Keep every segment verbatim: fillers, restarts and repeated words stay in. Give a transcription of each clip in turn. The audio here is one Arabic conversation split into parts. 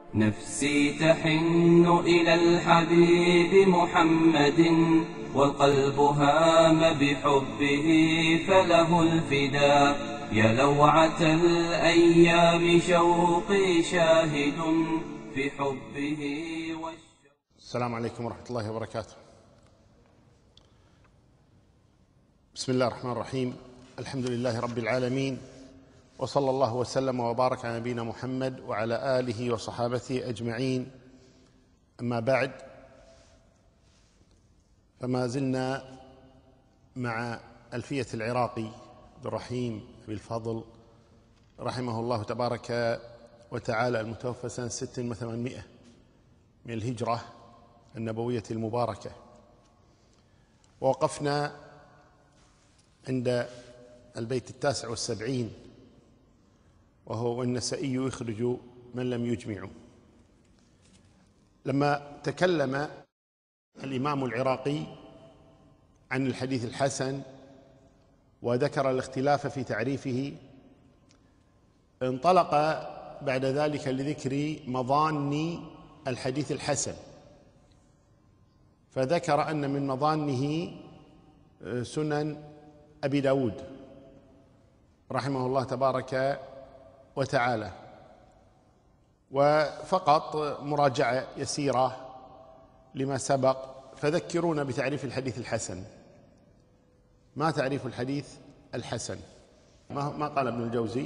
نفسي تحن إلى الحبيب محمد، والقلب هام بحبه فله الفداء. يا لوعة الأيام شوقي شاهد في حبه والشوق. السلام عليكم ورحمة الله وبركاته. بسم الله الرحمن الرحيم. الحمد لله رب العالمين، وصلى الله وسلم وبارك على نبينا محمد وعلى آله وصحابته أجمعين. أما بعد، فما زلنا مع ألفية العراقي عبد الرحيم بن الفضل رحمه الله تبارك وتعالى، المتوفى سنة ست وثمانمائة من الهجرة النبوية المباركة. ووقفنا عند البيت التاسع والسبعين، وهو والنسائي يخرج من لم يجمع. لما تكلم الإمام العراقي عن الحديث الحسن وذكر الاختلاف في تعريفه، انطلق بعد ذلك لذكر مظان الحديث الحسن، فذكر أن من مظانه سنن أبي داود رحمه الله تبارك وتعالى. وفقط مراجعة يسيرة لما سبق، فذكرونا بتعريف الحديث الحسن. ما تعريف الحديث الحسن؟ ما قال ابن الجوزي؟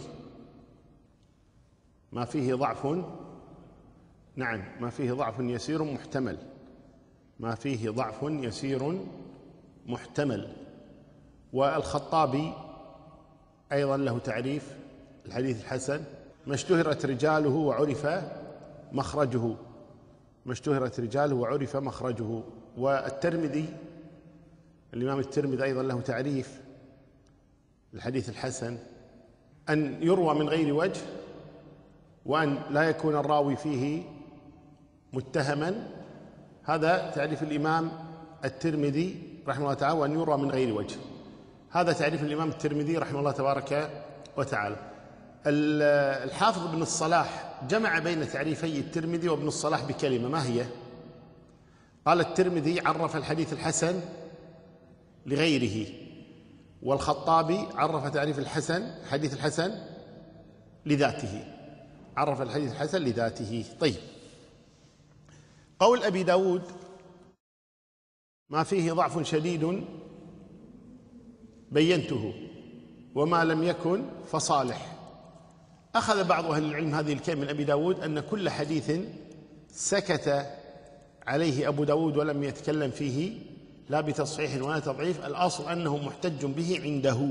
ما فيه ضعف، نعم، ما فيه ضعف يسير محتمل، ما فيه ضعف يسير محتمل. والخطابي أيضا له تعريف الحديث الحسن: ما اشتهرت رجاله وعرف مخرجه، ما اشتهرت رجاله وعرف مخرجه. والترمذي، الإمام الترمذي أيضا له تعريف الحديث الحسن: أن يروى من غير وجه، وأن لا يكون الراوي فيه متهما. هذا تعريف الإمام الترمذي رحمه الله تعالى، وأن يروى من غير وجه. هذا تعريف الإمام الترمذي رحمه الله تبارك وتعالى. الحافظ ابن الصلاح جمع بين تعريفي الترمذي وابن الصلاح بكلمة، ما هي؟ قال: الترمذي عرف الحديث الحسن لغيره، والخطابي عرف تعريف الحسن حديث الحسن لذاته، عرف الحديث الحسن لذاته. طيب، قول أبي داود: ما فيه ضعف شديد بينته، وما لم يكن فصالح. أخذ بعض أهل العلم هذه الكلمة من أبي داود أن كل حديث سكت عليه أبو داود ولم يتكلم فيه لا بتصحيح ولا تضعيف، الأصل أنه محتج به عنده،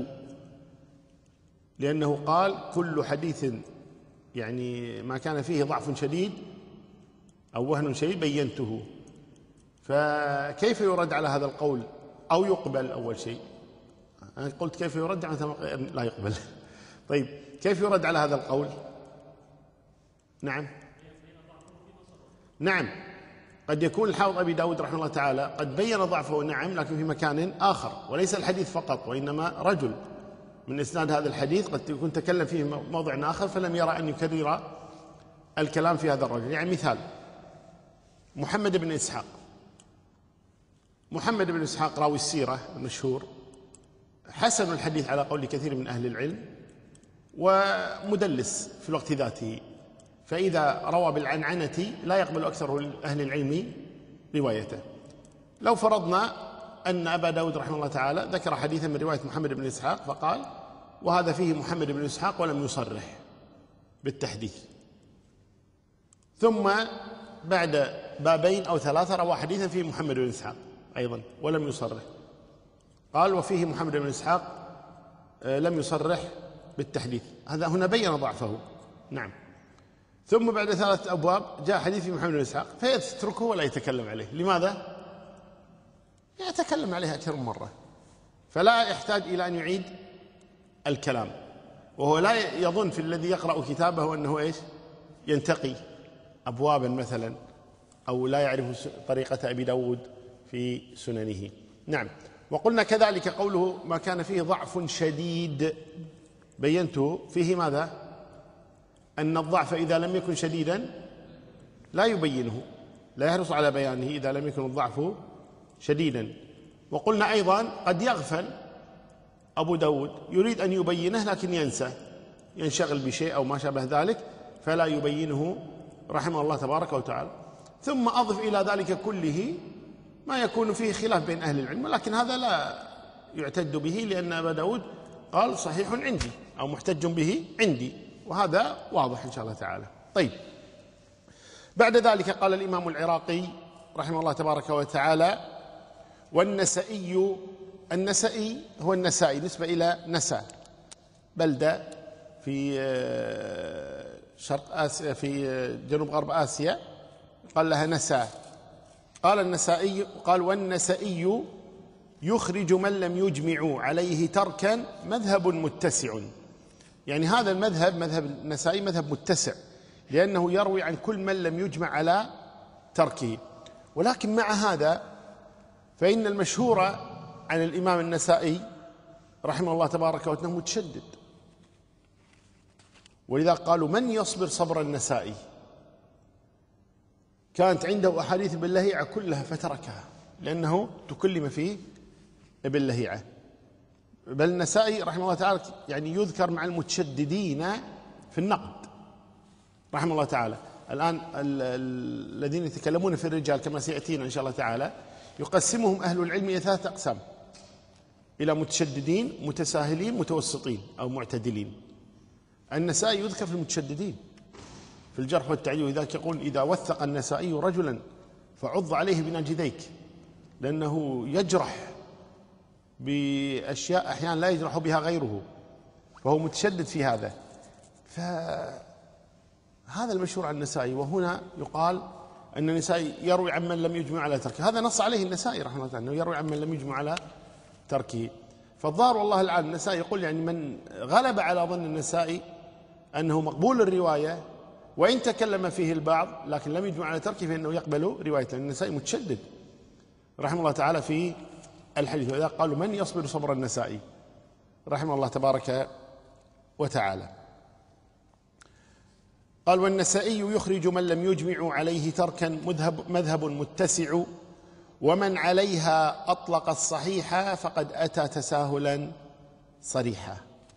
لأنه قال: كل حديث يعني ما كان فيه ضعف شديد أو وهن شديد بينته. فكيف يرد على هذا القول أو يقبل؟ أول شيء أنا قلت كيف يرد، لا يقبل. طيب، كيف يرد على هذا القول؟ نعم نعم قد يكون الحافظ أبي داود رحمه الله تعالى قد بين ضعفه، نعم، لكن في مكان آخر، وليس الحديث فقط، وإنما رجل من إسناد هذا الحديث قد يكون تكلم فيه موضع آخر فلم يرى أن يكرر الكلام في هذا الرجل. يعني مثال محمد بن إسحاق. محمد بن إسحاق راوي السيرة المشهور، حسن الحديث على قول كثير من أهل العلم، ومدلس في الوقت ذاته، فإذا روى بالعنعنة لا يقبل أكثر أهل العلم روايته. لو فرضنا أن أبا داود رحمه الله تعالى ذكر حديثا من رواية محمد بن إسحاق فقال: وهذا فيه محمد بن إسحاق، ولم يصرح بالتحديث، ثم بعد بابين أو ثلاثة روى حديثا فيه محمد بن إسحاق أيضا ولم يصرح، قال: وفيه محمد بن إسحاق لم يصرح بالتحديث. هذا هنا بين ضعفه، نعم. ثم بعد ثلاثة أبواب جاء حديث محمد بن إسحاق فيتركه ولا يتكلم عليه. لماذا؟ يتكلم عليه أكثر من مرة، فلا يحتاج إلى أن يعيد الكلام، وهو لا يظن في الذي يقرأ كتابه أنه إيش ينتقي أبوابا مثلا، أو لا يعرف طريقة أبي داود في سننه. نعم. وقلنا كذلك قوله: ما كان فيه ضعف شديد بينته، فيه ماذا؟ أن الضعف إذا لم يكن شديدا لا يبينه، لا يحرص على بيانه إذا لم يكن الضعف شديدا. وقلنا أيضا قد يغفل أبو داود، يريد أن يبينه لكن ينسى، ينشغل بشيء أو ما شابه ذلك، فلا يبينه رحمه الله تبارك وتعالى. ثم أضف إلى ذلك كله ما يكون فيه خلاف بين أهل العلم، ولكن هذا لا يعتد به، لأن أبا داود قال صحيح عندي أو محتج به عندي، وهذا واضح إن شاء الله تعالى. طيب، بعد ذلك قال الإمام العراقي رحمه الله تبارك وتعالى: والنسائي. النسائي هو النسائي نسبة إلى نسا، بلدة في شرق آسيا، في جنوب غرب آسيا، قال لها نسا. قال النسائي، قال: والنسائي يخرج من لم يجمع عليه تركا مذهب متسع. يعني هذا المذهب، مذهب النسائي، مذهب متسع، لأنه يروي عن كل من لم يجمع على تركه. ولكن مع هذا فإن المشهور عن الإمام النسائي رحمه الله تبارك وتعالى متشدد، ولذا قالوا: من يصبر صبر النسائي؟ كانت عنده أحاديث باللهيعة كلها فتركها، لأنه تكلم فيه باللهيعة. بل النسائي رحمه الله تعالى يعني يذكر مع المتشددين في النقد رحمه الله تعالى. الآن الذين يتكلمون في الرجال كما سيأتينا إن شاء الله تعالى يقسمهم أهل العلم إلى ثلاثة أقسام: إلى متشددين، متساهلين، متوسطين أو معتدلين. النسائي يذكر في المتشددين في الجرح والتعديل، ولذلك يقول: إذا وثق النسائي رجلا فعض عليه بناجذيك، لأنه يجرح بأشياء أحيانا لا يجرح بها غيره، فهو متشدد في هذا. فهذا المشهور عن النسائي. وهنا يقال أن النسائي يروي عن من لم يجمع على تركه، هذا نص عليه النسائي رحمه الله تعالى، أنه يروي عن من لم يجمع على تركه. فالظاهر والله العالم النسائي يقول يعني من غلب على ظن النسائي أنه مقبول الرواية وإن تكلم فيه البعض لكن لم يجمع على تركه فإنه يقبل روايته. النسائي متشدد رحمه الله تعالى في الحديث، وإذا قالوا: من يصبر صبر النسائي رحمه الله تبارك وتعالى. قال: والنسائي يخرج من لم يجمع عليه تركا مذهب, مذهب متسع، ومن عليها أطلق الصحيح فقد أتى تساهلا صريحا.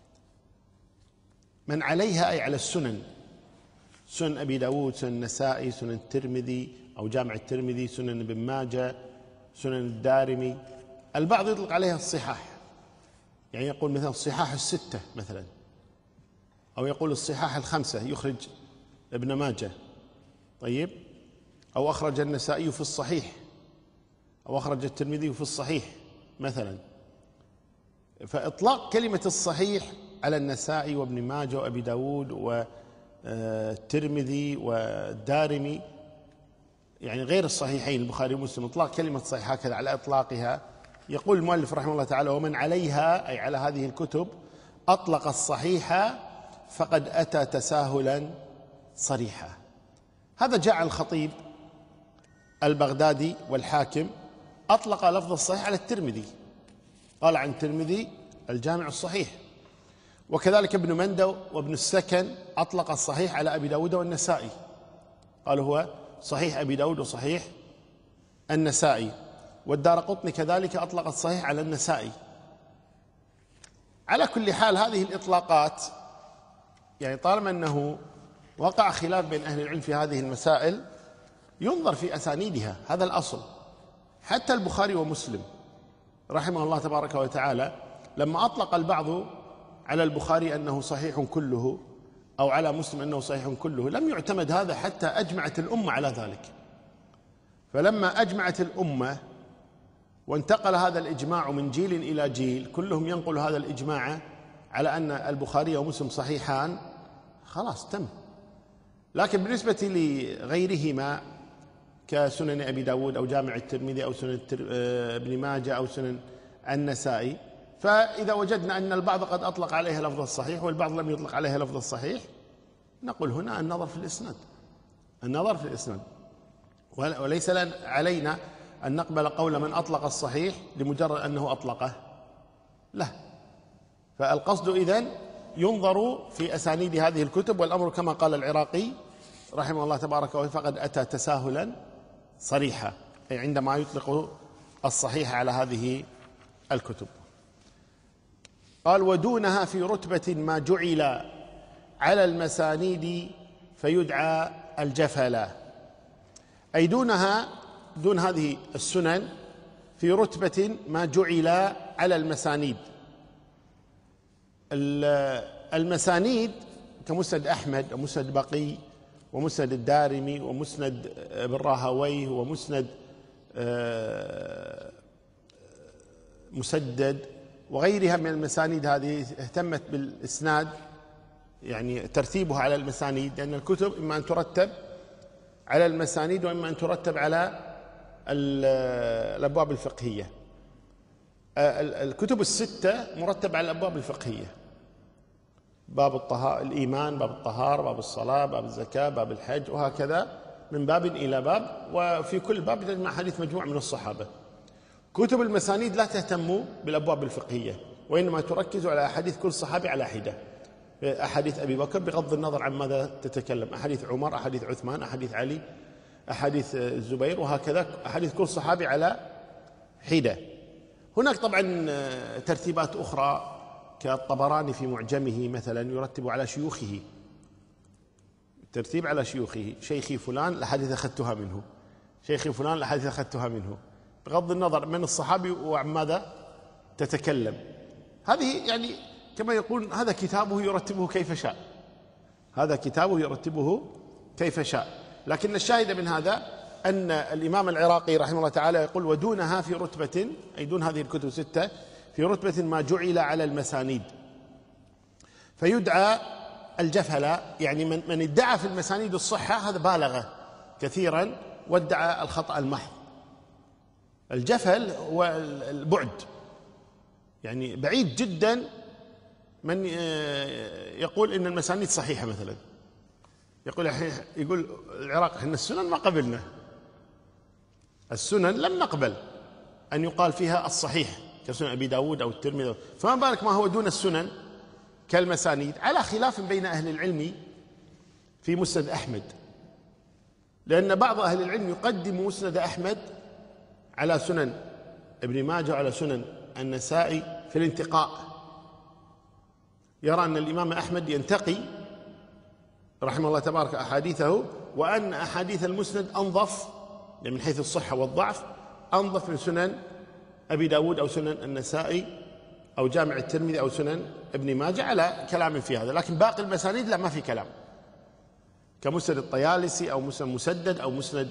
من عليها أي على السنن، سنن أبي داود، سنن النسائي، سنن الترمذي أو جامع الترمذي، سنن ابن ماجه، سنن الدارمي. البعض يطلق عليها الصحاح، يعني يقول مثلا الصحاح الستة مثلا، أو يقول الصحاح الخمسة يخرج ابن ماجه، طيب، أو أخرج النسائي في الصحيح، أو أخرج الترمذي في الصحيح مثلا. فإطلاق كلمة الصحيح على النسائي وابن ماجه وأبي داود والترمذي والدارمي، يعني غير الصحيحين البخاري ومسلم، إطلاق كلمة صحيح هكذا على إطلاقها. يقول المؤلف رحمه الله تعالى: ومن عليها أي على هذه الكتب أطلق الصحيح فقد أتى تساهلا صريحا. هذا جاء عن الخطيب البغدادي والحاكم، أطلق لفظ الصحيح على الترمذي، قال عن الترمذي الجامع الصحيح. وكذلك ابن مندى وابن السكن أطلق الصحيح على أبي داود والنسائي، قال هو صحيح أبي داود وصحيح النسائي. والدارقطني كذلك أطلق الصحيح على النسائي. على كل حال هذه الإطلاقات يعني طالما أنه وقع خلاف بين أهل العلم في هذه المسائل ينظر في أسانيدها، هذا الأصل. حتى البخاري ومسلم رحمه الله تبارك وتعالى لما أطلق البعض على البخاري أنه صحيح كله أو على مسلم أنه صحيح كله، لم يعتمد هذا حتى أجمعت الأمة على ذلك. فلما أجمعت الأمة وانتقل هذا الإجماع من جيل إلى جيل، كلهم ينقل هذا الإجماع على أن البخاري ومسلم صحيحان، خلاص تم. لكن بالنسبة لغيرهما كسنن أبي داود أو جامع الترمذي أو سنن ابن ماجه أو سنن النسائي، فإذا وجدنا أن البعض قد أطلق عليها لفظ الصحيح والبعض لم يطلق عليها لفظ الصحيح، نقول هنا النظر في الإسناد، النظر في الإسناد، وليس علينا أن نقبل قول من أطلق الصحيح لمجرد أنه أطلقه، لا. فالقصد إذن ينظر في أسانيد هذه الكتب، والأمر كما قال العراقي رحمه الله تبارك وتعالى فقد أتى تساهلا صريحا، أي عندما يطلق الصحيح على هذه الكتب. قال: ودونها في رتبة ما جعل على المسانيد فيدعى الجفلا، أي دونها، دون هذه السنن، في رتبة ما جعل على المسانيد. المسانيد كمسند أحمد ومسند بقي ومسند الدارمي ومسند ابن راهويه ومسند مسدد وغيرها من المسانيد، هذه اهتمت بالإسناد، يعني ترتيبها على المسانيد، لأن الكتب إما أن ترتب على المسانيد وإما أن ترتب على الأبواب الفقهية. الكتب الستة مرتبة على الأبواب الفقهية: باب الطهارة، الإيمان، باب الطهارة، باب الصلاة، باب الزكاة، باب الحج، وهكذا من باب إلى باب، وفي كل باب تجمع حديث مجموع من الصحابة. كتب المسانيد لا تهتم بالأبواب الفقهية، وإنما تركز على أحاديث كل صحابي على حدة. أحاديث أبي بكر بغض النظر عن ماذا تتكلم، أحاديث عمر، أحاديث عثمان، أحاديث علي، أحاديث الزبير، وهكذا أحاديث كل صحابي على حدة. هناك طبعا ترتيبات أخرى كالطبراني في معجمه مثلا يرتب على شيوخه، ترتيب على شيوخه: شيخي فلان الأحاديث أخذتها منه، شيخي فلان الأحاديث أخذتها منه، بغض النظر من الصحابي وعن ماذا تتكلم. هذه يعني كما يقول هذا كتابه يرتبه كيف شاء، هذا كتابه يرتبه كيف شاء. لكن الشاهد من هذا أن الإمام العراقي رحمه الله تعالى يقول: ودونها في رتبة، أي دون هذه الكتب الستة، في رتبة ما جعل على المسانيد فيدعى الجفلا، يعني من, من ادعى في المسانيد الصحة هذا بالغ كثيرا وادعى الخطأ المحض. الجفل هو البعد، يعني بعيد جدا من يقول إن المسانيد صحيحة مثلا، يقول يقول العراق إحنا السنن ما قبلنا، السنن لم نقبل أن يقال فيها الصحيح كسنن أبي داود أو الترمذي، فما بالك ما هو دون السنن كالمسانيد. على خلاف بين أهل العلم في مسند أحمد، لأن بعض أهل العلم يقدم مسند أحمد على سنن ابن ماجه وعلى سنن النسائي في الانتقاء، يرى أن الإمام أحمد ينتقي رحمه الله تبارك أحاديثه، وأن أحاديث المسند أنظف من حيث الصحة والضعف، أنظف من سنن أبي داود أو سنن النسائي أو جامع الترمذي أو سنن ابن ماجه، على كلام في هذا. لكن باقي المسانيد لا، ما في كلام، كمسند الطيالسي أو مسند مسدد أو مسند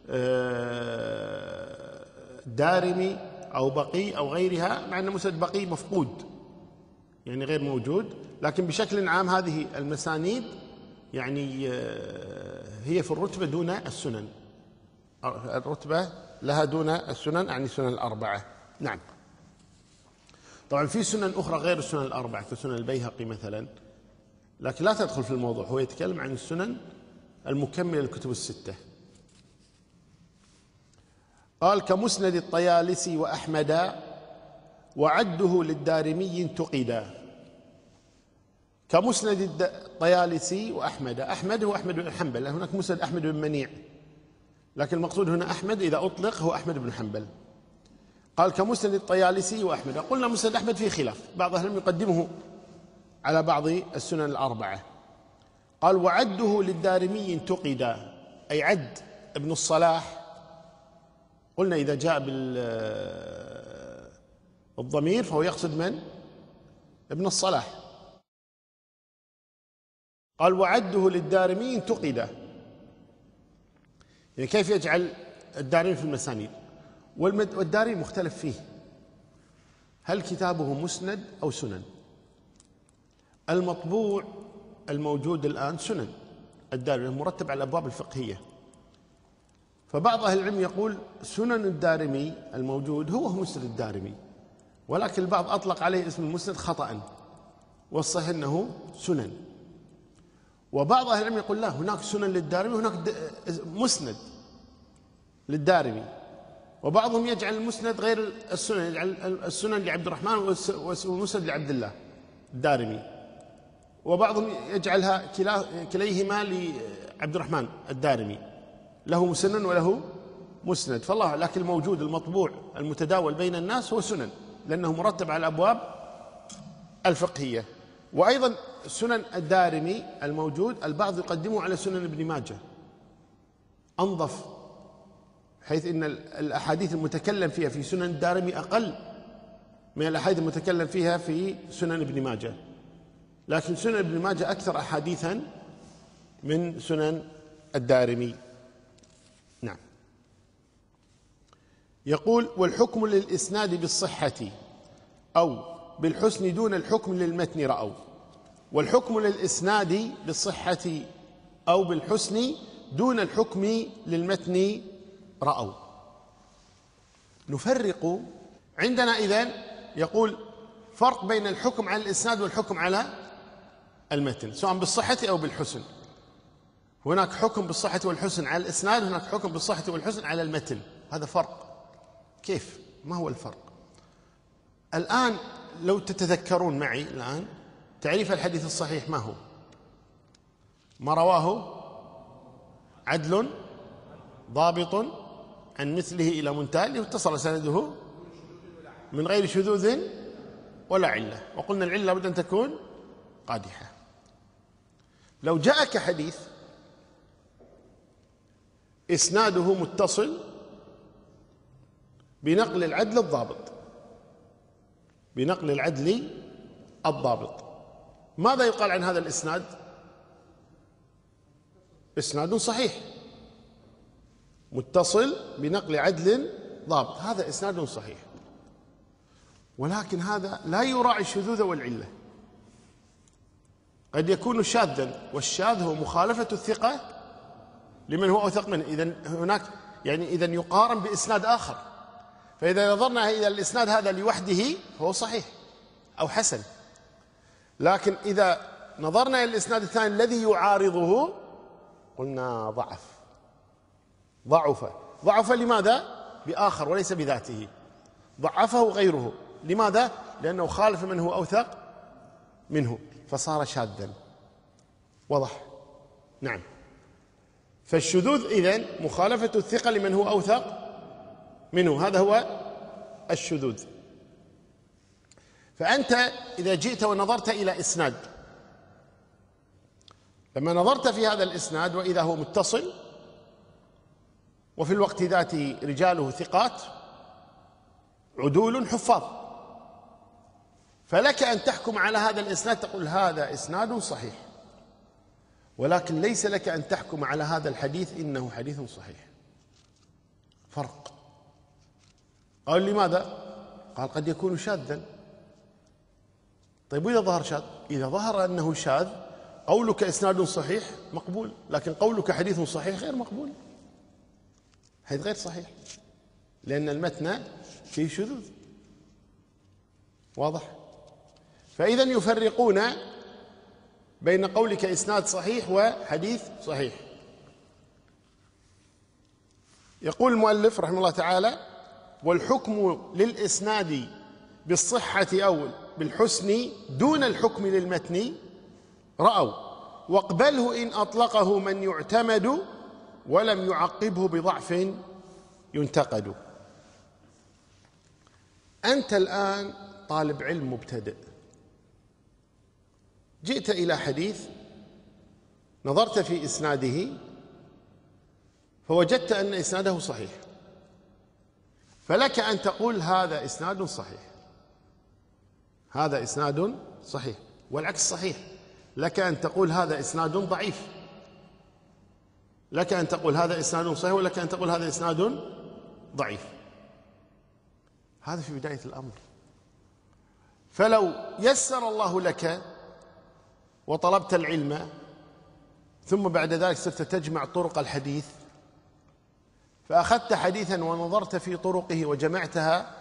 دارمي أو بقي أو غيرها، مع أن مسند بقي مفقود يعني غير موجود. لكن بشكل عام هذه المسانيد يعني هي في الرتبة دون السنن، الرتبة لها دون السنن، يعني السنن الأربعة. نعم. طبعا في سنن أخرى غير السنن الأربعة كسنن البيهقي مثلا، لكن لا تدخل في الموضوع، هو يتكلم عن السنن المكملة للكتب الستة. قال: كمسند الطيالسي وأحمد وعده للدارمي انتقدا. كمسند الطيالسي وأحمد، أحمد هو أحمد بن حنبل، هناك مسند أحمد بن منيع، لكن المقصود هنا أحمد إذا أطلق هو أحمد بن حنبل. قال: كمسند الطيالسي وأحمد. قلنا مسند أحمد فيه خلاف، بعض أهل العلم يقدمه على بعض السنن الأربعة. قال: وعده للدارمي انتقدا، أي عد ابن الصلاح. قلنا إذا جاء بالضمير فهو يقصد من؟ ابن الصلاح. قال: وعده للدارمي انتقدا، يعني كيف يجعل الدارمي في المسانيد؟ والدارمي مختلف فيه، هل كتابه مسند أو سنن؟ المطبوع الموجود الآن سنن الدارمي مرتب على الأبواب الفقهية، فبعض أهل العلم يقول سنن الدارمي الموجود هو مسند الدارمي، ولكن البعض أطلق عليه اسم المسند خطأ، والصحيح أنه سنن. وبعض أهل العلم يقول لا، هناك سنن للدارمي وهناك مسند للدارمي، وبعضهم يجعل المسند غير السنن، يجعل السنن لعبد الرحمن والمسند لعبد الله الدارمي. وبعضهم يجعلها كلا كليهما لعبد الرحمن الدارمي، له مسنن وله مسند، فالله لكن الموجود المطبوع المتداول بين الناس هو سنن، لأنه مرتب على الأبواب الفقهية. وأيضا سنن الدارمي الموجود البعض يقدمه على سنن ابن ماجه، أنظف، حيث إن الأحاديث المتكلم فيها في سنن الدارمي أقل من الأحاديث المتكلم فيها في سنن ابن ماجه، لكن سنن ابن ماجه أكثر أحاديثا من سنن الدارمي. نعم. يقول: والحكم للإسناد بالصحة أو بالحسن دون الحكم للمتن رأوا. والحكم للإسناد بالصحة أو بالحسن دون الحكم للمتن رأوا. نفرق عندنا إذن، يقول فرق بين الحكم على الإسناد والحكم على المتن، سواء بالصحة أو بالحسن. هناك حكم بالصحة والحسن على الإسناد، هناك حكم بالصحة والحسن على المتن، هذا فرق. كيف؟ ما هو الفرق؟ الآن لو تتذكرون معي الآن تعريف الحديث الصحيح ما هو؟ ما رواه عدل ضابط عن مثله إلى منتهى واتصل سنده من غير شذوذ ولا علة، وقلنا العلة لابد أن تكون قادحة. لو جاءك حديث إسناده متصل بنقل العدل الضابط، بنقل العدل الضابط، ماذا يقال عن هذا الإسناد؟ إسناد صحيح متصل بنقل عدل ضابط، هذا إسناد صحيح. ولكن هذا لا يراعي الشذوذ والعلة، قد يكون شاذا، والشاذ هو مخالفة الثقة لمن هو أوثق منه. إذن هناك يعني إذن يقارن بإسناد آخر، فإذا نظرنا إلى الإسناد هذا لوحده فهو صحيح أو حسن، لكن إذا نظرنا إلى الإسناد الثاني الذي يعارضه قلنا ضعف، ضعف ضعف لماذا؟ بآخر وليس بذاته، ضعفه غيره. لماذا؟ لأنه خالف من هو أوثق منه فصار شاذا. واضح؟ نعم. فالشذوذ إذن مخالفة الثقة لمن هو أوثق منه، هذا هو الشذوذ. فأنت إذا جئت ونظرت إلى إسناد، لما نظرت في هذا الإسناد وإذا هو متصل وفي الوقت ذاته رجاله ثقات عدول حفاظ، فلك أن تحكم على هذا الإسناد تقول هذا إسناد صحيح، ولكن ليس لك أن تحكم على هذا الحديث إنه حديث صحيح. فرق. قال لماذا؟ قال قد يكون شاذا. طيب وإذا ظهر شاذ؟ إذا ظهر أنه شاذ قولك إسناد صحيح مقبول، لكن قولك حديث صحيح غير مقبول، هذا غير صحيح، لأن المتن فيه شذوذ. واضح؟ فإذا يفرقون بين قولك إسناد صحيح وحديث صحيح. يقول المؤلف رحمه الله تعالى: والحكم للإسناد بالصحة أو بالحسن دون الحكم للمتن رأوا، واقبله إن أطلقه من يعتمد ولم يعقبه بضعف ينتقد. أنت الآن طالب علم مبتدئ، جئت إلى حديث نظرت في إسناده فوجدت أن إسناده صحيح، فلك أن تقول هذا إسناد صحيح، هذا إسناد صحيح، والعكس صحيح، لك أن تقول هذا إسناد ضعيف، لك أن تقول هذا إسناد صحيح، ولك أن تقول هذا إسناد ضعيف. هذا في بداية الأمر. فلو يسر الله لك وطلبت العلم ثم بعد ذلك صرت تجمع طرق الحديث، فأخذت حديثا ونظرت في طرقه وجمعتها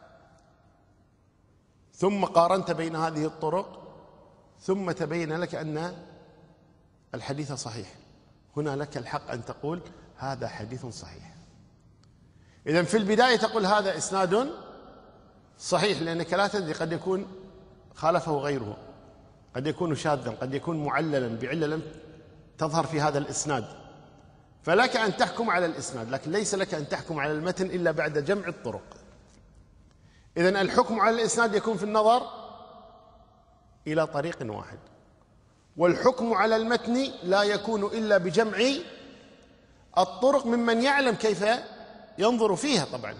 ثم قارنت بين هذه الطرق ثم تبين لك أن الحديث صحيح، هنا لك الحق أن تقول هذا حديث صحيح. إذن في البداية تقول هذا إسناد صحيح، لأنك لا تدري قد يكون خالفه غيره، قد يكون شاذا، قد يكون معللا بعلة لم تظهر في هذا الإسناد، فلك أن تحكم على الإسناد، لكن ليس لك أن تحكم على المتن إلا بعد جمع الطرق. إذن الحكم على الإسناد يكون في النظر إلى طريق واحد، والحكم على المتن لا يكون إلا بجمع الطرق ممن يعلم كيف ينظر فيها. طبعا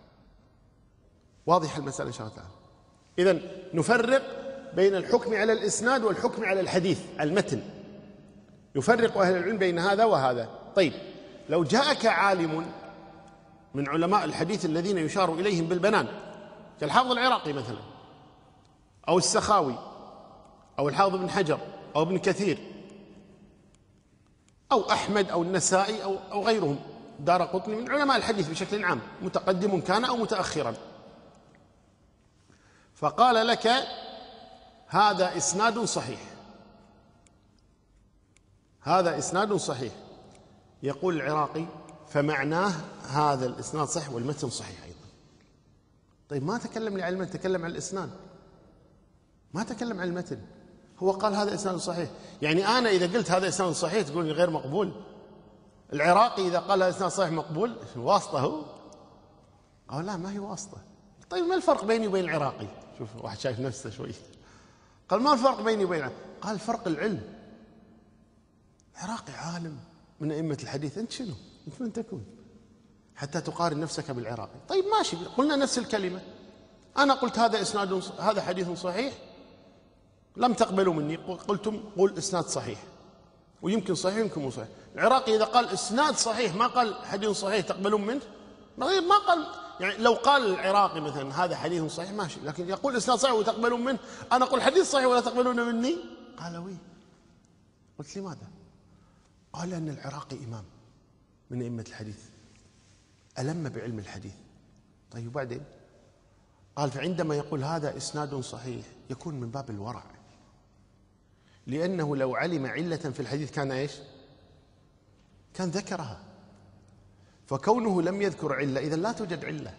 واضح المسألة إن شاء الله تعالى. إذن نفرق بين الحكم على الإسناد والحكم على الحديث المتن، يفرق أهل العلم بين هذا وهذا. طيب، لو جاءك عالم من علماء الحديث الذين يشار إليهم بالبنان كالحافظ العراقي مثلا، أو السخاوي، أو الحافظ بن حجر، أو ابن كثير، أو أحمد، أو النسائي، أو, أو غيرهم، دارقطني، من علماء الحديث بشكل عام، متقدم كان أو متأخرا، فقال لك هذا إسناد صحيح، هذا إسناد صحيح، يقول العراقي فمعناه هذا الإسناد صحيح والمتن صحيح أيضا. طيب، ما تكلم لي عن المتن، تكلم عن الإسناد، ما تكلم عن المتن. هو قال هذا إسناد صحيح، يعني أنا إذا قلت هذا إسناد صحيح تقول لي غير مقبول؟ العراقي إذا قال هذا إسناد صحيح مقبول، واسطة هو؟ أو لا، ما هي واسطة. طيب، ما الفرق بيني وبين العراقي؟ شوف واحد شايف نفسه شوي، قال ما الفرق بيني وبين العراقي؟ قال فرق العلم. العراقي عالم من أئمة الحديث، أنت شنو؟ أنت من تكون حتى تقارن نفسك بالعراقي؟ طيب ماشي، قلنا نفس الكلمة، أنا قلت هذا إسناد، هذا حديث صحيح، لم تقبلوا مني، قلتم قول إسناد صحيح، ويمكن صحيح يمكن مو صحيح. العراقي إذا قال إسناد صحيح ما قال حديث صحيح تقبلون منه؟ ما قال. يعني لو قال العراقي مثلا هذا حديث صحيح ماشي، لكن يقول إسناد صحيح وتقبلون منه، أنا أقول حديث صحيح ولا تقبلون مني؟ قال وي. قلت لماذا؟ قال لأن العراقي إمام من أئمة الحديث، ألم بعلم الحديث. طيب وبعدين؟ قال فعندما يقول هذا إسناد صحيح يكون من باب الورع، لأنه لو علم علة في الحديث كان إيش؟ كان ذكرها، فكونه لم يذكر علة إذن لا توجد علة.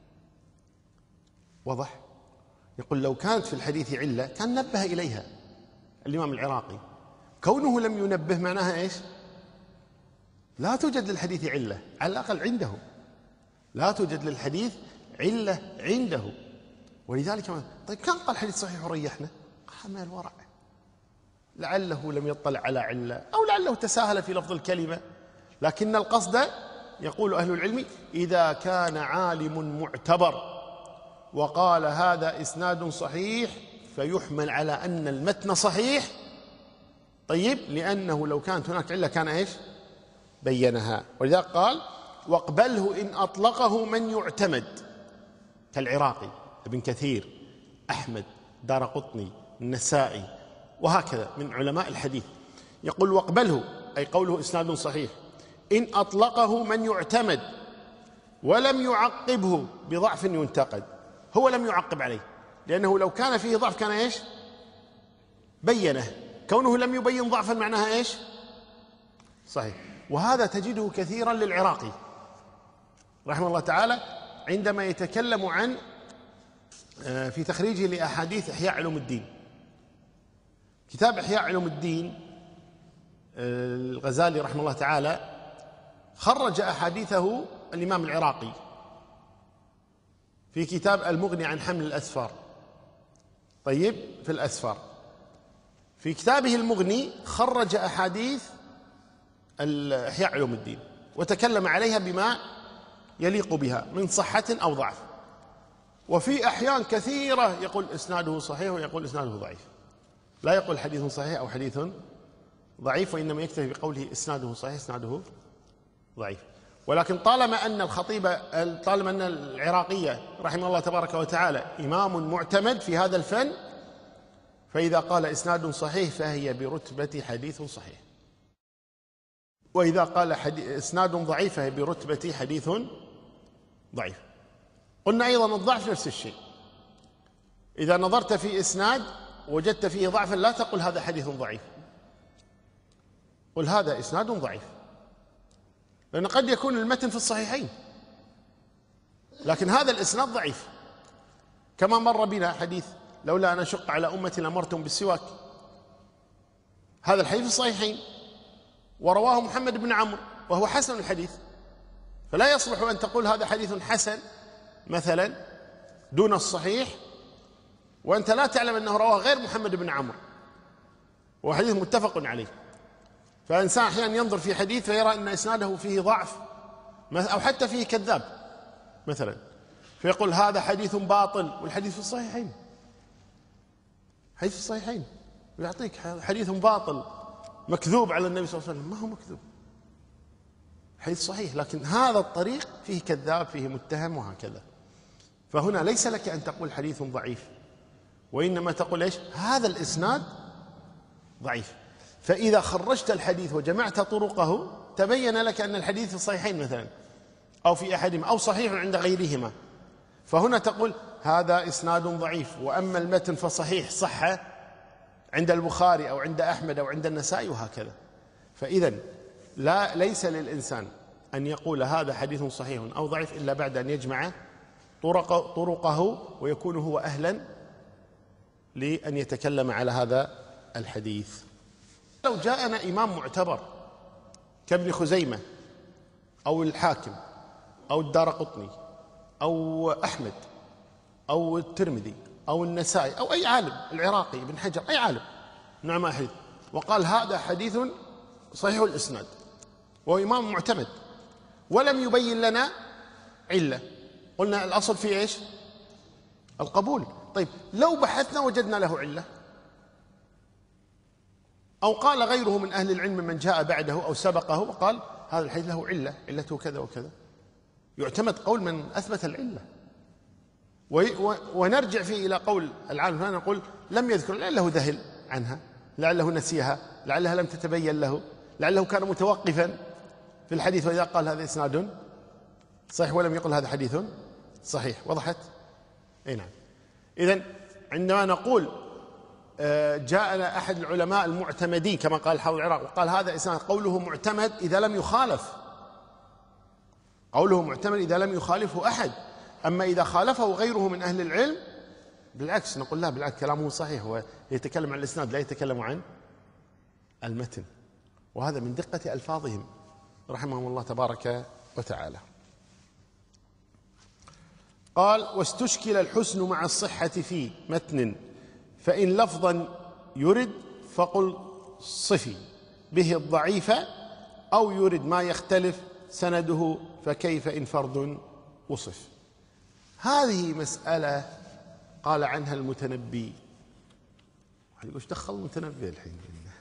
واضح؟ يقول لو كانت في الحديث علة كان نبه إليها الإمام العراقي، كونه لم ينبه معناها إيش؟ لا توجد للحديث علة، على الأقل عنده لا توجد للحديث علة عنده. ولذلك طيب كان قال حديث صحيح وريحنا، قال ما الورع، لعله لم يطلع على علة، أو لعله تساهل في لفظ الكلمة، لكن القصد يقول أهل العلم إذا كان عالم معتبر وقال هذا إسناد صحيح فيحمل على أن المتن صحيح. طيب، لأنه لو كانت هناك علة كان إيش؟ بينها. ولذلك قال واقبله إن أطلقه من يعتمد، كالعراقي، ابن كثير، أحمد، دارقطني، النسائي، وهكذا من علماء الحديث. يقول واقبله أي قوله إسناد صحيح إن أطلقه من يعتمد ولم يعقبه بضعف ينتقد. هو لم يعقب عليه، لأنه لو كان فيه ضعف كان إيش؟ بينه. كونه لم يبين ضعفا معناها إيش؟ صحيح. وهذا تجده كثيرا للعراقي رحمه الله تعالى عندما يتكلم عن في تخريجه لأحاديث إحياء علوم الدين. كتاب إحياء علوم الدين الغزالي رحمه الله تعالى خرج أحاديثه الإمام العراقي في كتاب المغني عن حمل الأسفار. طيب، في الأسفار في كتابه المغني خرج أحاديث إحياء علوم الدين وتكلم عليها بما يليق بها من صحة أو ضعف. وفي أحيان كثيرة يقول إسناده صحيح ويقول إسناده ضعيف، لا يقول حديث صحيح أو حديث ضعيف، وإنما يكتفي بقوله إسناده صحيح إسناده ضعيف. ولكن طالما أن الخطيب طالما أن العراقية رحمه الله تبارك وتعالى إمام معتمد في هذا الفن، فإذا قال إسناد صحيح فهي برتبة حديث صحيح، وإذا قال إسناد ضعيف فهي برتبة حديث ضعيف. قلنا أيضا الضعف نفس الشيء، إذا نظرت في إسناد وجدت فيه ضعفا لا تقل هذا حديث ضعيف، قل هذا إسناد ضعيف، لأن قد يكون المتن في الصحيحين لكن هذا الإسناد ضعيف. كما مر بنا حديث لولا أن أشق على أمتي لأمرتهم بالسواك، هذا الحديث في الصحيحين ورواه محمد بن عمرو وهو حسن الحديث، فلا يصلح أن تقول هذا حديث حسن مثلا دون الصحيح وأنت لا تعلم أنه رواه غير محمد بن عمرو، وهو حديث متفق عليه. فإنسان أحيانا ينظر في حديث فيرى أن إسناده فيه ضعف أو حتى فيه كذاب مثلا، فيقول هذا حديث باطل، والحديث في الصحيحين، حديث في الصحيحين، ويعطيك حديث باطل مكذوب على النبي صلى الله عليه وسلم. ما هو مكذوب، حديث صحيح، لكن هذا الطريق فيه كذاب، فيه متهم، وهكذا. فهنا ليس لك أن تقول حديث ضعيف، وإنما تقول إيش؟ هذا الإسناد ضعيف. فإذا خرجت الحديث وجمعت طرقه تبين لك أن الحديث في الصحيحين مثلا أو في أحدهما أو صحيح عند غيرهما، فهنا تقول هذا إسناد ضعيف، وأما المتن فصحيح صح عند البخاري أو عند أحمد أو عند النسائي، وهكذا. فإذا لا ليس للإنسان أن يقول هذا حديث صحيح أو ضعيف إلا بعد أن يجمع طرق طرقه ويكون هو أهلا لأن يتكلم على هذا الحديث. لو جاءنا إمام معتبر كابن خزيمة أو الحاكم أو الدارقطني أو أحمد أو الترمذي أو النسائي أو أي عالم، العراقي ابن حجر، أي عالم نعم أحد، وقال هذا حديث صحيح الإسناد وهو إمام معتمد ولم يبين لنا علة، قلنا الأصل فيه إيش؟ القبول. طيب لو بحثنا وجدنا له علة، أو قال غيره من أهل العلم من جاء بعده أو سبقه وقال هذا الحديث له علة، علته كذا وكذا، يعتمد قول من أثبت العلة. ونرجع فيه إلى قول العالم هنا، نقول لم يذكر، لعله ذهل عنها، لعله نسيها، لعلها لم تتبين له، لعله كان متوقفا في الحديث وإذا قال هذا إسناد صحيح ولم يقل هذا حديث صحيح. وضحت؟ أي نعم. إذن عندما نقول جاءنا أحد العلماء المعتمدين كما قال حافظ العراق وقال هذا إسناد، قوله معتمد إذا لم يخالف، قوله معتمد إذا لم يخالفه أحد، أما إذا خالفه غيره من أهل العلم بالعكس نقول لا، بالعكس كلامه صحيح، هو يتكلم عن الإسناد لا يتكلم عن المتن. وهذا من دقة ألفاظهم رحمهم الله تبارك وتعالى. قال واستشكل الحسن مع الصحة في متن، فإن لفظا يرد فقل صفي به الضعيف، أو يرد ما يختلف سنده فكيف إن فرد وصف. هذه مسألة قال عنها المتنبي. وش دخل المتنبي الحين؟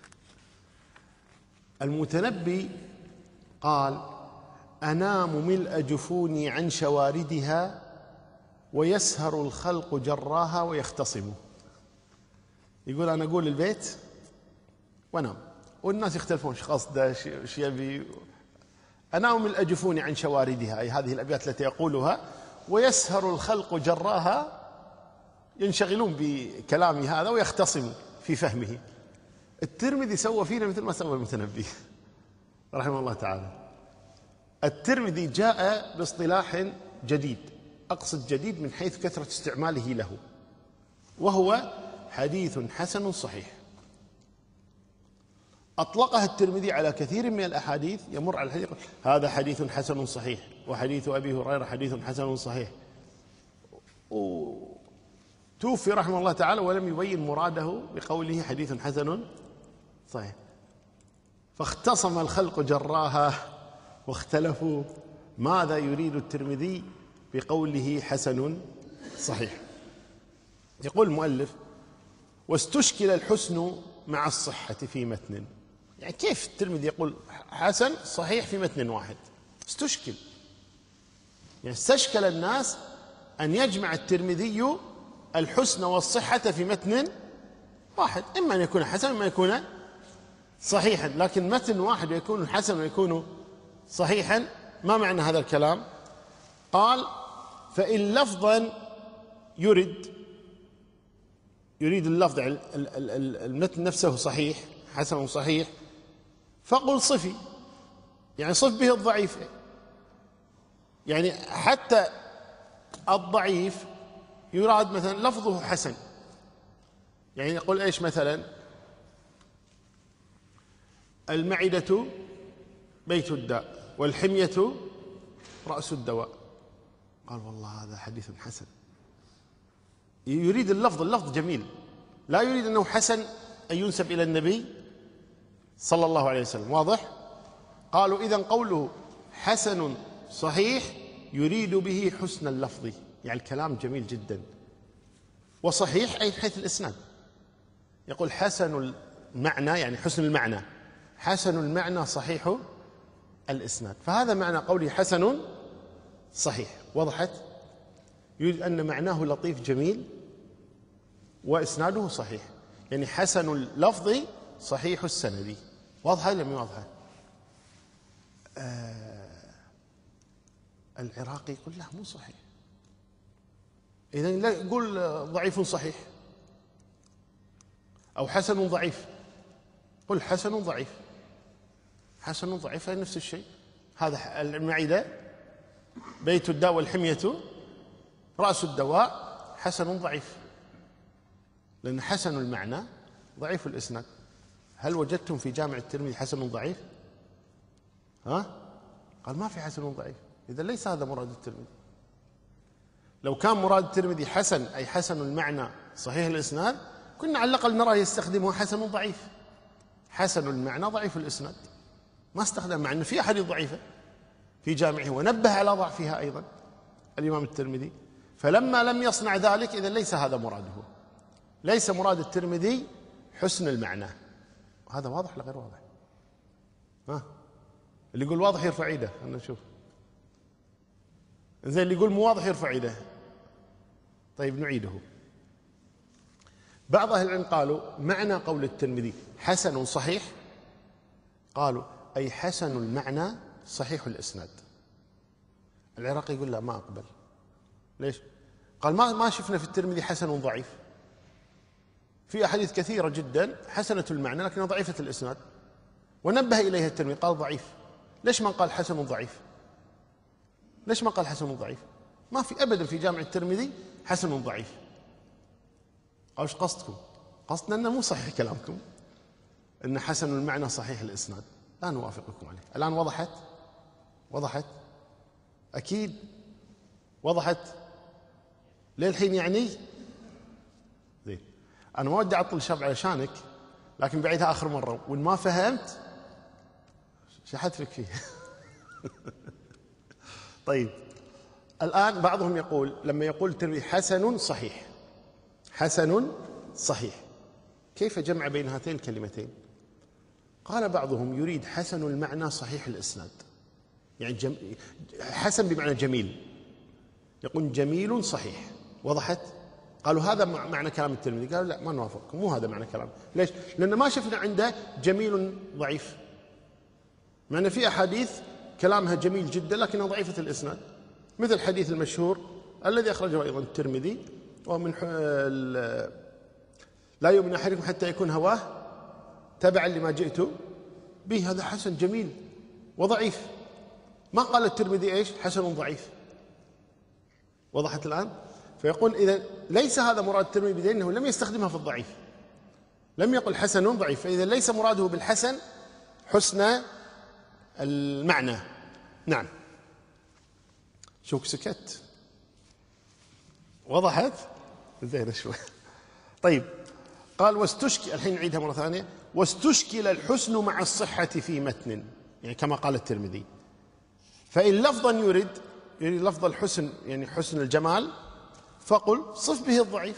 المتنبي قال أنام ملء جفوني عن شواردها ويسهر الخلق جراها ويختصموا. يقول أنا أقول البيت وأنام والناس يختلفون ايش قصده ايش يبي. أنام ملء جفوني عن شواردها، أي هذه الأبيات التي يقولها، ويسهر الخلق جراها، ينشغلون بكلامي هذا ويختصموا في فهمه. الترمذي سوى فينا مثل ما سوى المتنبي رحمه الله تعالى. الترمذي جاء باصطلاح جديد، أقصد جديد من حيث كثرة استعماله له، وهو حديث حسن صحيح. أطلقها الترمذي على كثير من الأحاديث، يمر على الحديث هذا حديث حسن صحيح، وحديث أبي هريرة حديث حسن صحيح. وتوفي رحمه الله تعالى ولم يبين مراده بقوله حديث حسن صحيح، فاختصم الخلق جراها واختلفوا ماذا يريد الترمذي بقوله حسن صحيح. يقول المؤلف واستشكل الحسن مع الصحة في متن. يعني كيف الترمذي يقول حسن صحيح في متن واحد؟ استشكل، يعني استشكل الناس أن يجمع الترمذي الحسن والصحة في متن واحد، إما أن يكون حسن إما أن يكون صحيحا، لكن متن واحد يكون حسن ويكون صحيحا، ما معنى هذا الكلام؟ قال فإن لفظا يرد، يريد اللفظ المتن نفسه صحيح حسن صحيح، فقل صفي، يعني صف به الضعيف. يعني حتى الضعيف يراد مثلا لفظه حسن، يعني يقول ايش مثلا المعدة بيت الداء والحمية رأس الدواء. قال والله هذا حديث حسن. يريد اللفظ، اللفظ جميل، لا يريد أنه حسن أن ينسب إلى النبي صلى الله عليه وسلم. واضح؟ قالوا إذن قوله حسن صحيح يريد به حسن اللفظ، يعني الكلام جميل جدا. وصحيح أي حيث الإسناد، يقول حسن المعنى يعني حسن المعنى، حسن المعنى صحيح الإسناد، فهذا معنى قوله حسن صحيح. وضحت؟ يريد أن معناه لطيف جميل وإسناده صحيح، يعني حسن اللفظ صحيح السند. واضحة ولا مو واضحة؟ آه العراقي يقول لا مو صحيح، إذن لا يقول ضعيف صحيح أو حسن ضعيف، قل حسن ضعيف، حسن ضعيف هي نفس الشيء. هذا المعدة بيت الداء والحمية رأس الدواء، حسن ضعيف، لأن حسن المعنى ضعيف الإسناد. هل وجدتم في جامع الترمذي حسن ضعيف؟ ها؟ قال ما في حسن ضعيف، إذا ليس هذا مراد الترمذي. لو كان مراد الترمذي حسن أي حسن المعنى صحيح الإسناد كنا على الأقل نراه يستخدمه حسن ضعيف. حسن المعنى ضعيف الإسناد، ما استخدم، مع أنه في أحاديث ضعيفة في جامعه ونبه على ضعفها أيضا الإمام الترمذي، فلما لم يصنع ذلك إذا ليس هذا مراده، ليس مراد الترمذي حسن المعنى. هذا واضح ولا غير واضح؟ ها؟ اللي يقول واضح يرفع ايده، خلينا نشوف. زين اللي يقول مو واضح يرفع ايده. طيب نعيده. بعض أهل العلم قالوا معنى قول الترمذي حسن صحيح، قالوا أي حسن المعنى صحيح الإسناد. العراقي يقول لا ما أقبل. ليش؟ قال ما ما شفنا في الترمذي حسن ضعيف، في أحاديث كثيرة جدا حسنة المعنى لكنها ضعيفة الإسناد، ونبه إليها الترمذي قال ضعيف. ليش ما قال حسن ضعيف؟ ليش ما قال حسن ضعيف؟ ما في أبدا في جامع الترمذي حسن ضعيف. قالوا ايش قصدكم؟ قصدنا أنه مو صحيح كلامكم، أن حسن المعنى صحيح الإسناد. لا نوافقكم عليه. الآن وضحت؟ وضحت؟ أكيد وضحت. للحين يعني زين. أنا ما ودي أعطل الشاب علشانك، لكن بعيدها آخر مرة، وإن ما فهمت شحتفك فيه. طيب الآن بعضهم يقول لما يقول الترمذي حسن صحيح، حسن صحيح، كيف جمع بين هاتين الكلمتين؟ قال بعضهم يريد حسن المعنى صحيح الإسناد، يعني جم... حسن بمعنى جميل، يقول جميل صحيح. وضحت؟ قالوا هذا معنى كلام الترمذي. قالوا لا ما نوافقكم، مو هذا معنى كلام. ليش؟ لأن ما شفنا عنده جميل ضعيف، مع أن في أحاديث كلامها جميل جدا لكنها ضعيفة الإسناد، مثل الحديث المشهور الذي أخرجه أيضا الترمذي ومن لا يؤمن أحدكم حتى يكون هواه تبعا لما جئت به، هذا حسن جميل وضعيف. ما قال الترمذي ايش؟ حسن ضعيف. وضحت الآن؟ فيقول إذا ليس هذا مراد الترمذي لأنه لم يستخدمها في الضعيف، لم يقل حسن ضعيف، فإذا ليس مراده بالحسن حسن المعنى. نعم. شوك سكت. وضحت؟ زين شوي. طيب قال واستشكل، الحين نعيدها مرة ثانية، واستشكل الحسن مع الصحة في متن، يعني كما قال الترمذي، فإن لفظا يريد يريد لفظ الحسن يعني حسن الجمال فقل صف به الضعيف،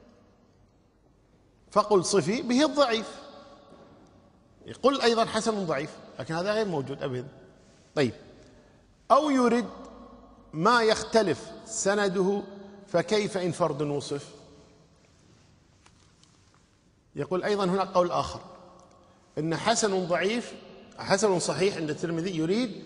فقل صفي به الضعيف. يقول أيضا حسن ضعيف، لكن هذا غير موجود أبدا. طيب أو يريد ما يختلف سنده فكيف إن فرد وصف. يقول أيضا هناك قول آخر إن حسن ضعيف حسن صحيح عند الترمذي يريد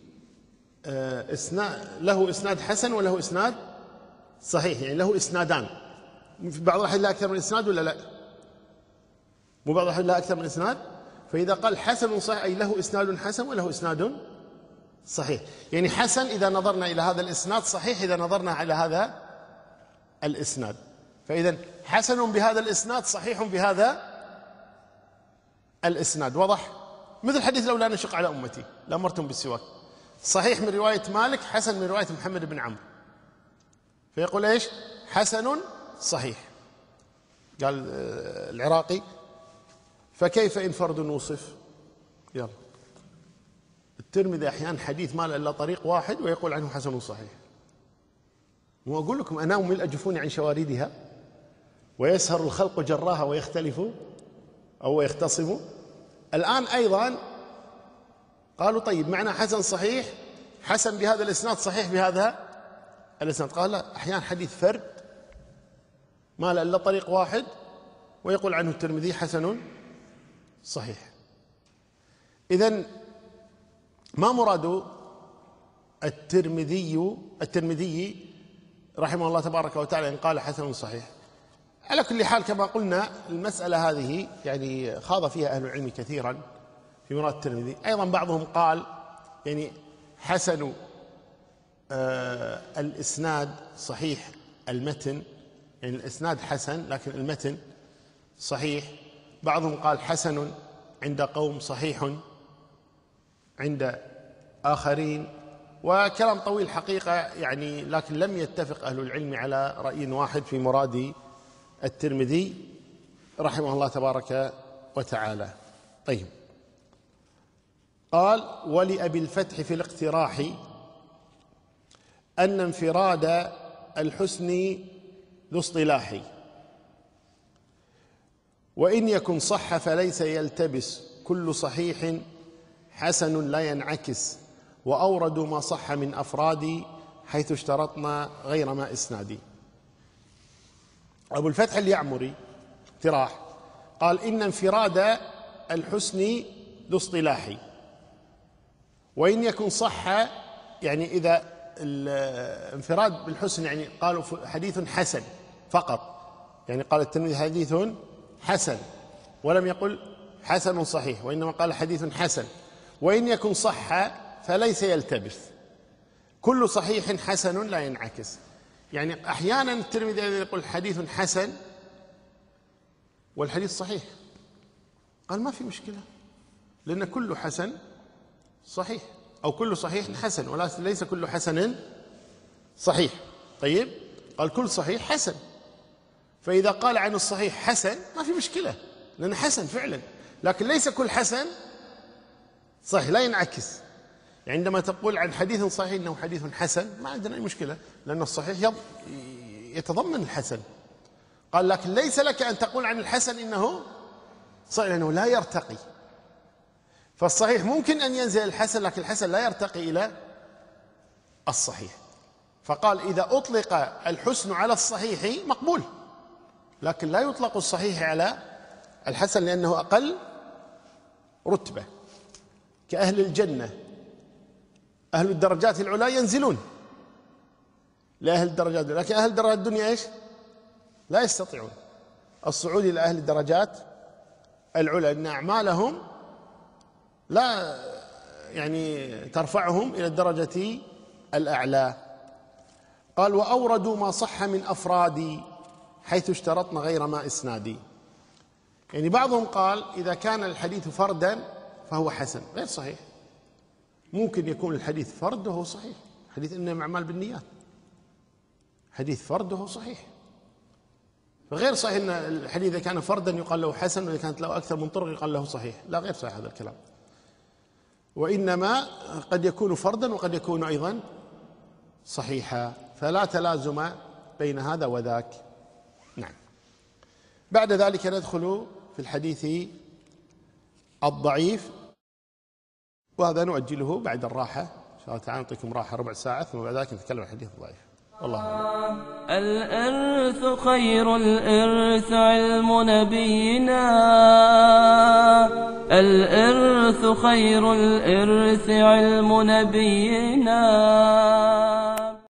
إسناد، له إسناد حسن وله إسناد صحيح، يعني له إسنادان. في بعض الأحيان لا أكثر من إسناد ولا لا؟ مو بعض الأحيان لا أكثر من إسناد. فإذا قال حسن صحيح أي له إسناد حسن وله إسناد صحيح، يعني حسن إذا نظرنا إلى هذا الإسناد، صحيح إذا نظرنا إلى هذا الإسناد. فإذا حسن بهذا الإسناد صحيح بهذا الإسناد. وضح؟ مثل حديث لولا نشق على أمتي لأمرتم بالسواك، صحيح من رواية مالك، حسن من رواية محمد بن عمرو، فيقول إيش؟ حسن صحيح. قال العراقي فكيف إن فرد وصف؟ يلا، الترمذي أحيانا حديث ما له إلا طريق واحد ويقول عنه حسن صحيح. وأقول لكم أنام ملء جفوني عن شواردها ويسهر الخلق جراها ويختلف أو يختصم. الآن أيضا قالوا طيب معنى حسن صحيح، حسن بهذا الإسناد صحيح بهذا الإسناد. قال لا، أحيانا حديث فرد ما له إلا طريق واحد ويقول عنه الترمذي حسن صحيح. إذن ما مراد الترمذي الترمذي رحمه الله تبارك وتعالى إن قال حسن صحيح؟ على كل حال كما قلنا المسألة هذه يعني خاض فيها أهل العلم كثيرا في مراد الترمذي. أيضا بعضهم قال يعني حسن آه الإسناد صحيح المتن، يعني الإسناد حسن لكن المتن صحيح. بعضهم قال حسن عند قوم صحيح عند آخرين، وكلام طويل حقيقة يعني، لكن لم يتفق أهل العلم على رأي واحد في مراد الترمذي رحمه الله تبارك وتعالى. طيب، قال ولأبي الفتح في الاقتراح أن انفراد الحسن ذو اصطلاح، وإن يكن صح فليس يلتبس، كل صحيح حسن لا ينعكس، وأوردوا ما صح من أفراد حيث اشترطنا غير ما إسنادي. أبو الفتح اليعمري اقتراح قال إن انفراد الحسن ذو اصطلاح، وإن يكن صح، يعني إذا الانفراد بالحسن يعني قالوا حديث حسن فقط، يعني قال الترمذي حديث حسن ولم يقل حسن صحيح، وإنما قال حديث حسن. وإن يكن صح فليس يلتبس، كل صحيح حسن لا ينعكس. يعني أحيانا الترمذي يقول حديث حسن والحديث صحيح، قال ما في مشكلة، لأن كل حسن صحيح، أو كل صحيح حسن، وليس كل حسن صحيح. طيب، قال كل صحيح حسن، فإذا قال عن الصحيح حسن ما في مشكلة، لأنه حسن فعلا، لكن ليس كل حسن صحيح، لا ينعكس. عندما تقول عن حديث صحيح إنه حديث حسن ما عندنا أي مشكلة، لأن الصحيح يتضمن الحسن. قال لكن ليس لك أن تقول عن الحسن إنه صحيح، لأنه لا يرتقي. فالصحيح ممكن أن ينزل الحسن، لكن الحسن لا يرتقي إلى الصحيح. فقال إذا أطلق الحسن على الصحيح مقبول، لكن لا يطلق الصحيح على الحسن، لأنه أقل رتبة. كأهل الجنة، أهل الدرجات العلا ينزلون لأهل الدرجات، لكن أهل الدرجات الدنيا إيش؟ لا يستطيعون الصعود إلى أهل الدرجات العلا، إن أعمالهم لا يعني ترفعهم إلى الدرجة الأعلى. قال وأوردوا ما صح من أفرادي حيث اشترطنا غير ما إسنادي. يعني بعضهم قال إذا كان الحديث فردا فهو حسن، غير صحيح. ممكن يكون الحديث فرد وهو صحيح، حديث إنما الأعمال بالنيات، حديث فرد وهو صحيح، فغير صحيح أن الحديث إذا كان فردا يقال له حسن، وإذا كانت له أكثر من طرق يقال له صحيح. لا، غير صحيح هذا الكلام، وإنما قد يكون فردا وقد يكون أيضا صحيحا، فلا تلازم بين هذا وذاك. نعم. بعد ذلك ندخل في الحديث الضعيف، وهذا نؤجله بعد الراحة إن شاء الله تعالى، نعطيكم راحة ربع ساعة ثم بعد ذلك نتكلم عن الحديث الضعيف. والله أعلم. الإرث خير الإرث علم نبينا، الإرث خير الإرث علم نبينا.